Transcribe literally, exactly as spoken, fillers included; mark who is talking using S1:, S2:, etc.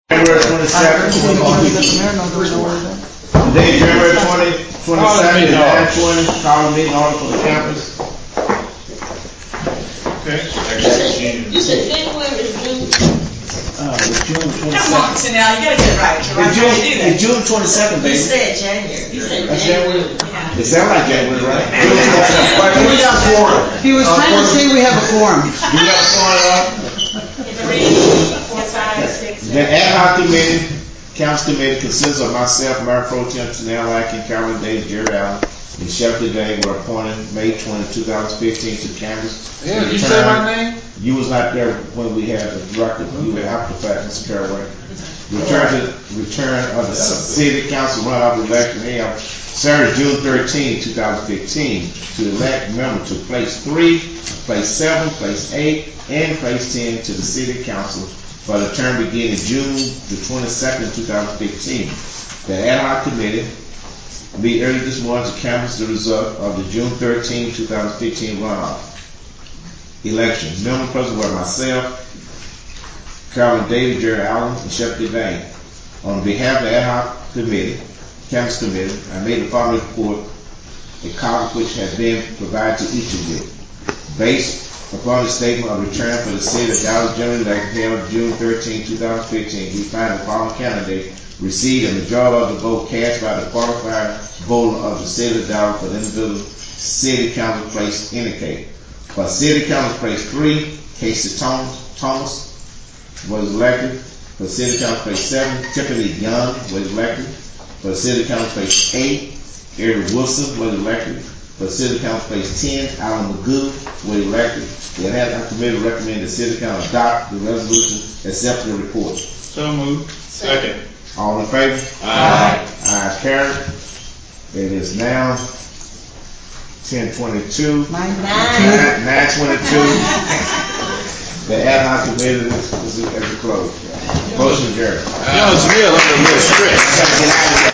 S1: January twenty-second. Today, January twentieth, twenty-second, nine twenty, call a meeting order for the campus.
S2: Okay.
S3: You said January is June?
S1: Uh, it's June twenty-second.
S4: Come on, Chanel, you gotta get it right. You're right.
S1: It's June, it's June twenty-second,
S3: You
S1: baby.
S3: said January. You said
S1: That's
S3: January.
S1: January. It sounds like January, right?
S5: We got forum. He was trying to say we have a forum.
S1: You got a phone up? The ad hoc committee, council committee consists of myself, Mayor Pro Tem Chanel Atkins, Carolyn Davis, Jerry Allen, and Shepard Day were appointed May twentieth, two thousand fifteen to Canvas.
S2: Yeah, did you say my name?
S1: You was not there when we had the record. You were after the fact, Mister Caraway. Return to return of the city council runoff election held Saturday, June thirteenth, two thousand fifteen, to elect members to place three, place seven, place eight, and place ten to the city council for the term beginning June the twenty-second, two thousand fifteen. The ad hoc committee meet early this morning to canvass the result of the June thirteenth, two thousand fifteen runoff election. Member present were myself, Carolyn Davis, Jerry Allen, and Shepard Day. On behalf of the ad hoc committee, canvass committee, I made the following report, a copy which has been provided to each of you. Based upon the statement of return for the city of Dallas general election held June thirteenth, two thousand fifteen, we find the following candidate received a majority of the vote cast by the qualified voter of the city of Dallas for the individual city council place indicated. For city council place three, Casey Thomas, Thomas was elected. For city council place seven, Tiffany Young was elected. For city council place eight, Eric Wilson was elected. For city council place ten, Alan Magoo was elected. The ad hoc committee recommended the city council adopt the resolution, accept the report.
S2: So moved. Second.
S1: All in favor?
S2: Aye.
S1: Ayes carried. It is now ten twenty-two.
S5: Nine.
S1: Nine, nine twenty-two. The ad hoc committee is, is, is closed. Motion adjourned.
S2: That was real under a little stress.